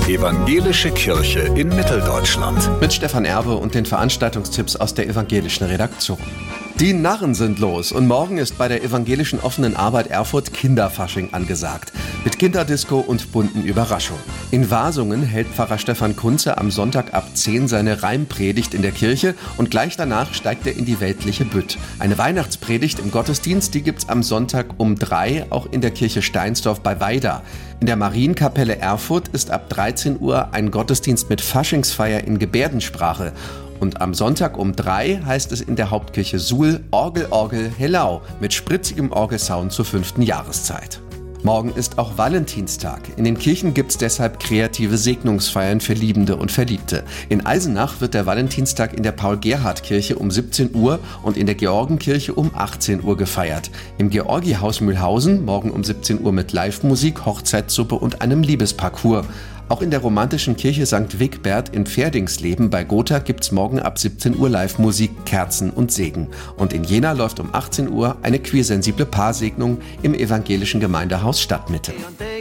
Evangelische Kirche in Mitteldeutschland. Mit Stefan Erbe und den Veranstaltungstipps aus der evangelischen Redaktion. Die Narren sind los und morgen ist bei der evangelischen offenen Arbeit Erfurt Kinderfasching angesagt. Mit Kinderdisco und bunten Überraschungen. In Wasungen hält Pfarrer Stefan Kunze am Sonntag ab 10 seine Reimpredigt in der Kirche und gleich danach steigt er in die weltliche Bütt. Eine Weihnachtspredigt im Gottesdienst, die gibt's am Sonntag um 3 auch in der Kirche Steinsdorf bei Weida. In der Marienkapelle Erfurt ist ab 13 Uhr ein Gottesdienst mit Faschingsfeier in Gebärdensprache. Und am Sonntag um 3 heißt es in der Hauptkirche Suhl Orgel, Orgel, Hellau mit spritzigem Orgelsound zur 5. Jahreszeit. Morgen ist auch Valentinstag. In den Kirchen gibt's deshalb kreative Segnungsfeiern für Liebende und Verliebte. In Eisenach wird der Valentinstag in der Paul-Gerhardt-Kirche um 17 Uhr und in der Georgenkirche um 18 Uhr gefeiert. Im Georgihaus Mühlhausen morgen um 17 Uhr mit Live-Musik, Hochzeitssuppe und einem Liebesparcours. Auch in der romantischen Kirche St. Wigbert in Pferdingsleben bei Gotha gibt's morgen ab 17 Uhr Live-Musik, Kerzen und Segen. Und in Jena läuft um 18 Uhr eine queersensible Paarsegnung im evangelischen Gemeindehaus Stadtmitte.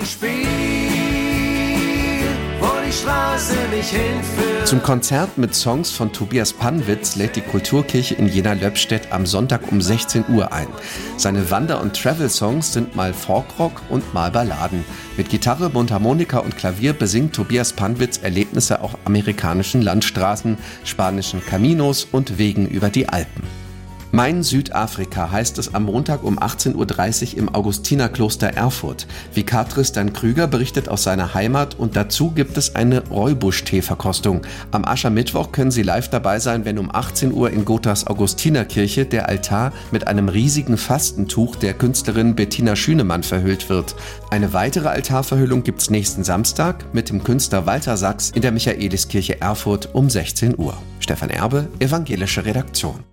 Zum Konzert mit Songs von Tobias Pannwitz lädt die Kulturkirche in Jena-Löbstedt am Sonntag um 16 Uhr ein. Seine Wander- und Travel-Songs sind mal Folkrock und mal Balladen. Mit Gitarre, Mundharmonika und Klavier besingt Tobias Pannwitz Erlebnisse auf amerikanischen Landstraßen, spanischen Caminos und Wegen über die Alpen. Mein Südafrika heißt es am Montag um 18.30 Uhr im Augustinerkloster Erfurt. Vikar Tristan Krüger berichtet aus seiner Heimat und dazu gibt es eine Räubusch-Tee-Verkostung. Am Aschermittwoch können Sie live dabei sein, wenn um 18 Uhr in Gothas Augustinerkirche der Altar mit einem riesigen Fastentuch der Künstlerin Bettina Schünemann verhüllt wird. Eine weitere Altarverhüllung gibt's nächsten Samstag mit dem Künstler Walter Sachs in der Michaeliskirche Erfurt um 16 Uhr. Stefan Erbe, Evangelische Redaktion.